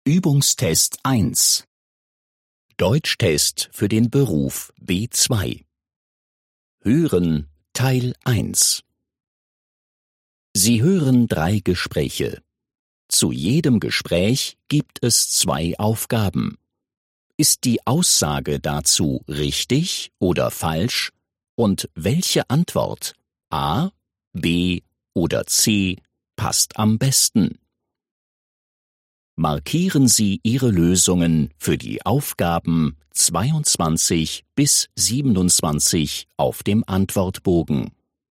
Übungstest 1. Deutschtest für den Beruf B2. Hören Teil 1. Sie hören 3 Gespräche. Zu jedem Gespräch gibt es 2 Aufgaben. Ist die Aussage dazu richtig oder falsch und welche Antwort A, B oder C passt am besten? Markieren Sie Ihre Lösungen für die Aufgaben 22 bis 27 auf dem Antwortbogen.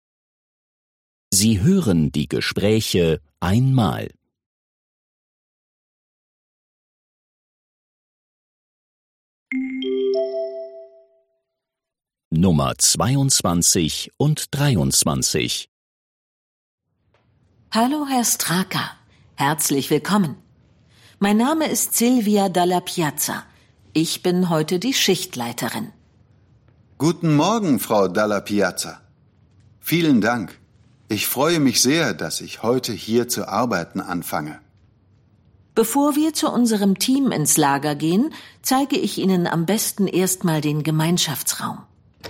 Sie hören die Gespräche einmal. Nummer 22 und 23. Hallo, Herr Straka. Herzlich willkommen. Mein Name ist Silvia Dalla Piazza. Ich bin heute die Schichtleiterin. Guten Morgen, Frau Dalla Piazza. Vielen Dank. Ich freue mich sehr, dass ich heute hier zu arbeiten anfange. Bevor wir zu unserem Team ins Lager gehen, zeige ich Ihnen am besten erstmal den Gemeinschaftsraum.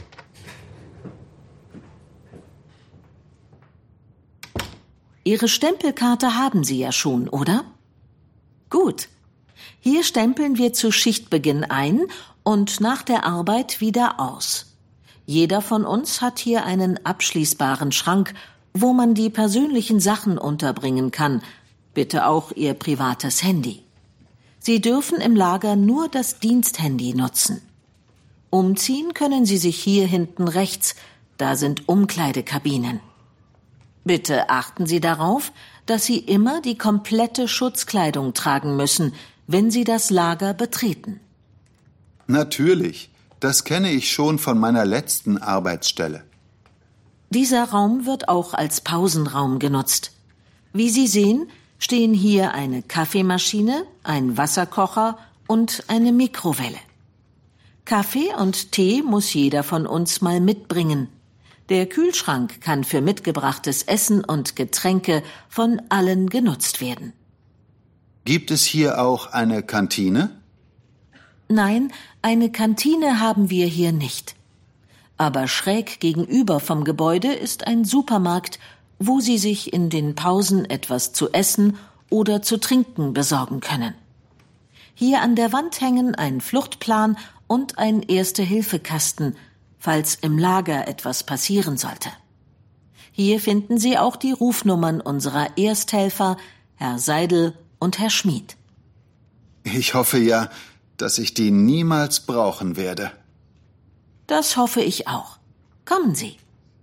Ihre Stempelkarte haben Sie ja schon, oder? Gut. Hier stempeln wir zu Schichtbeginn ein und nach der Arbeit wieder aus. Jeder von uns hat hier einen abschließbaren Schrank, wo man die persönlichen Sachen unterbringen kann. Bitte auch Ihr privates Handy. Sie dürfen im Lager nur das Diensthandy nutzen. Umziehen können Sie sich hier hinten rechts, da sind Umkleidekabinen. Bitte achten Sie darauf, dass Sie immer die komplette Schutzkleidung tragen müssen, wenn Sie das Lager betreten. Natürlich, das kenne ich schon von meiner letzten Arbeitsstelle. Dieser Raum wird auch als Pausenraum genutzt. Wie Sie sehen, stehen hier eine Kaffeemaschine, ein Wasserkocher und eine Mikrowelle. Kaffee und Tee muss jeder von uns mal mitbringen. Der Kühlschrank kann für mitgebrachtes Essen und Getränke von allen genutzt werden. Gibt es hier auch eine Kantine? Nein, eine Kantine haben wir hier nicht. Aber schräg gegenüber vom Gebäude ist ein Supermarkt, wo Sie sich in den Pausen etwas zu essen oder zu trinken besorgen können. Hier an der Wand hängen ein Fluchtplan und ein Erste-Hilfe-Kasten, falls im Lager etwas passieren sollte. Hier finden Sie auch die Rufnummern unserer Ersthelfer, Herr Seidel und Herr Schmid. Ich hoffe ja, dass ich die niemals brauchen werde. Das hoffe ich auch. Kommen Sie.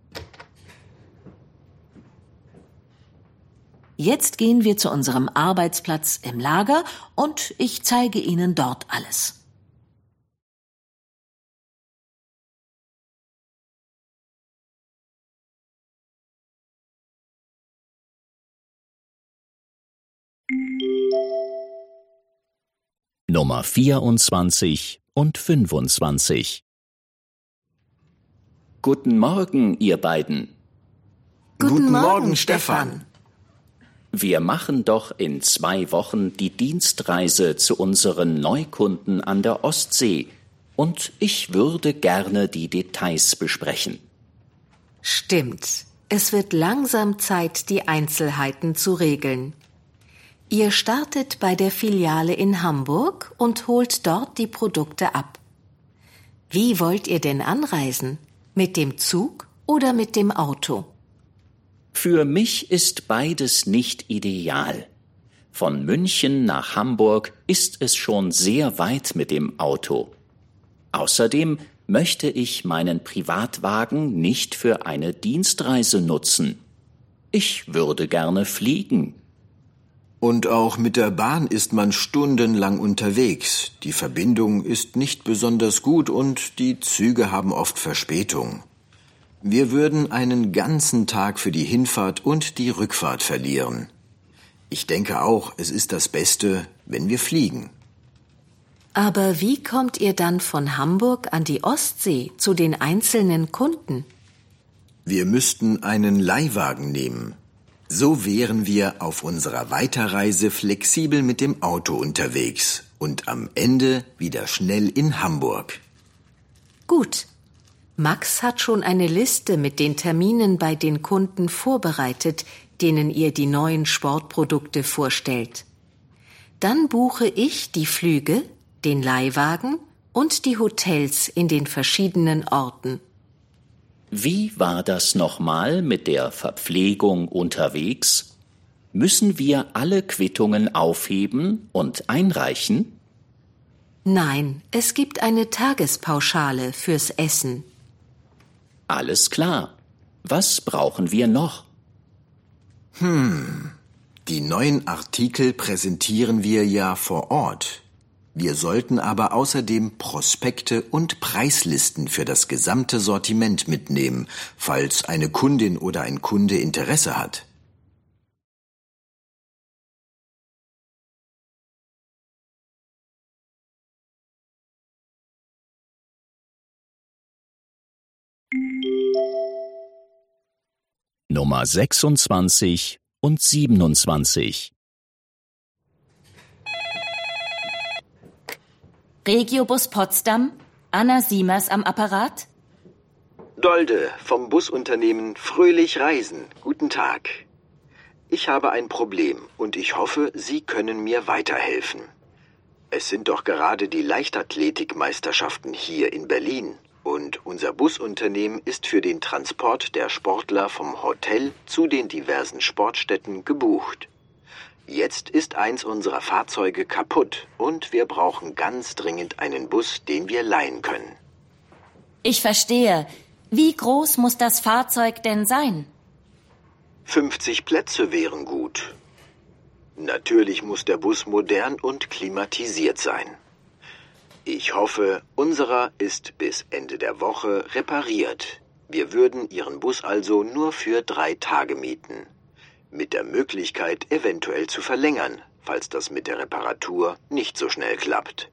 Jetzt gehen wir zu unserem Arbeitsplatz im Lager und ich zeige Ihnen dort alles. Nummer 24 und 25. Guten Morgen, ihr beiden. Guten Morgen, Stefan. Wir machen doch in 2 Wochen die Dienstreise zu unseren Neukunden an der Ostsee und ich würde gerne die Details besprechen. Stimmt. Es wird langsam Zeit, die Einzelheiten zu regeln. Ihr startet bei der Filiale in Hamburg und holt dort die Produkte ab. Wie wollt ihr denn anreisen? Mit dem Zug oder mit dem Auto? Für mich ist beides nicht ideal. Von München nach Hamburg ist es schon sehr weit mit dem Auto. Außerdem möchte ich meinen Privatwagen nicht für eine Dienstreise nutzen. Ich würde gerne fliegen. Und auch mit der Bahn ist man stundenlang unterwegs. Die Verbindung ist nicht besonders gut und die Züge haben oft Verspätung. Wir würden einen ganzen Tag für die Hinfahrt und die Rückfahrt verlieren. Ich denke auch, es ist das Beste, wenn wir fliegen. Aber wie kommt ihr dann von Hamburg an die Ostsee zu den einzelnen Kunden? Wir müssten einen Leihwagen nehmen. So wären wir auf unserer Weiterreise flexibel mit dem Auto unterwegs und am Ende wieder schnell in Hamburg. Gut. Max hat schon eine Liste mit den Terminen bei den Kunden vorbereitet, denen ihr die neuen Sportprodukte vorstellt. Dann buche ich die Flüge, den Leihwagen und die Hotels in den verschiedenen Orten. Wie war das nochmal mit der Verpflegung unterwegs? Müssen wir alle Quittungen aufheben und einreichen? Nein, es gibt eine Tagespauschale fürs Essen. Alles klar. Was brauchen wir noch? Die neuen Artikel präsentieren wir ja vor Ort. Wir sollten aber außerdem Prospekte und Preislisten für das gesamte Sortiment mitnehmen, falls eine Kundin oder ein Kunde Interesse hat. Nummer 26 und 27. Regiobus Potsdam, Anna Siemers am Apparat. Dolde vom Busunternehmen Fröhlich Reisen. Guten Tag. Ich habe ein Problem und ich hoffe, Sie können mir weiterhelfen. Es sind doch gerade die Leichtathletikmeisterschaften hier in Berlin und unser Busunternehmen ist für den Transport der Sportler vom Hotel zu den diversen Sportstätten gebucht. Jetzt ist eins unserer Fahrzeuge kaputt und wir brauchen ganz dringend einen Bus, den wir leihen können. Ich verstehe. Wie groß muss das Fahrzeug denn sein? 50 Plätze wären gut. Natürlich muss der Bus modern und klimatisiert sein. Ich hoffe, unserer ist bis Ende der Woche repariert. Wir würden Ihren Bus also nur für 3 Tage mieten. Mit der Möglichkeit, eventuell zu verlängern, falls das mit der Reparatur nicht so schnell klappt.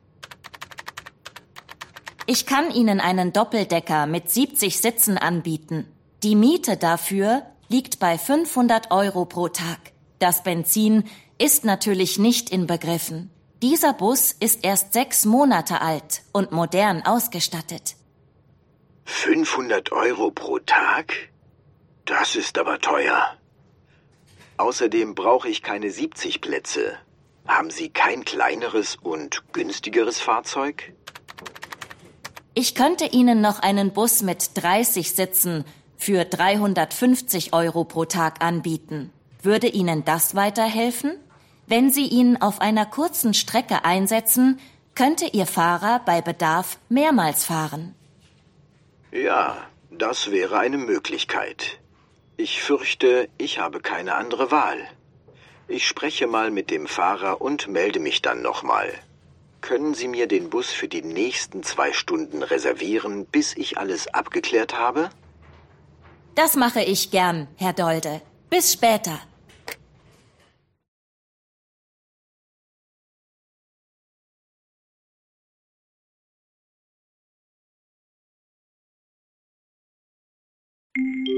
Ich kann Ihnen einen Doppeldecker mit 70 Sitzen anbieten. Die Miete dafür liegt bei 500 € pro Tag. Das Benzin ist natürlich nicht inbegriffen. Dieser Bus ist erst 6 Monate alt und modern ausgestattet. 500 € pro Tag? Das ist aber teuer. Außerdem brauche ich keine 70 Plätze. Haben Sie kein kleineres und günstigeres Fahrzeug? Ich könnte Ihnen noch einen Bus mit 30 Sitzen für 350 € pro Tag anbieten. Würde Ihnen das weiterhelfen? Wenn Sie ihn auf einer kurzen Strecke einsetzen, könnte Ihr Fahrer bei Bedarf mehrmals fahren. Ja, das wäre eine Möglichkeit. Ich fürchte, ich habe keine andere Wahl. Ich spreche mal mit dem Fahrer und melde mich dann nochmal. Können Sie mir den Bus für die nächsten 2 Stunden reservieren, bis ich alles abgeklärt habe? Das mache ich gern, Herr Dolde. Bis später.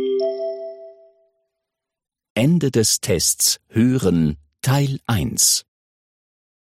Ende des Tests Hören Teil 1.